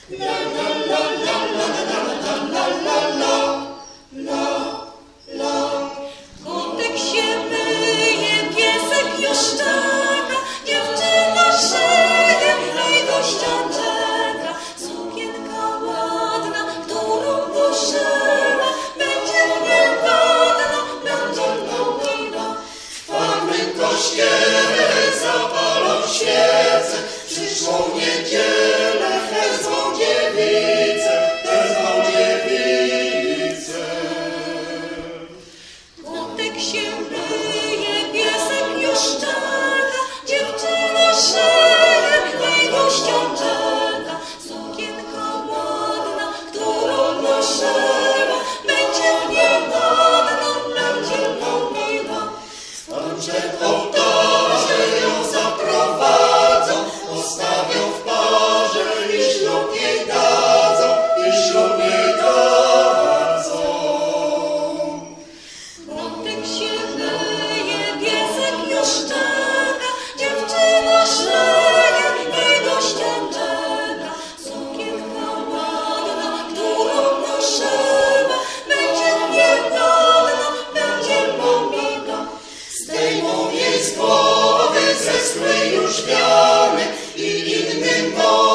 Kotek się myje, piesek już czeka, dziewczyna szyje, najgościa czeka. Sukienka ładna, którą poszyła, będzie nieładna, będzie miła. W parnym kościele zapalą świece, przyszłą niedzielę wezmą dziewicę, wezmą dziewicę. Kotek się myje, piesek już czeka, dziewczyna szyje, najgościa czeka. Sukienka ładna, którą poszyła, będzie nieładna, będzie miła. Tam przed ołtarze ją zaprowadzą, postawią w parze i ślub jej dadzą, i ślub jej dadzą. Kotek się myje, piesek już czeka, dziewczyna szyje, najgościa czeka. Sukienka ładna, którą poszyła, będzie nieładna, będzie miła. Zdejmą jej z głowy zeschły już wiany i innym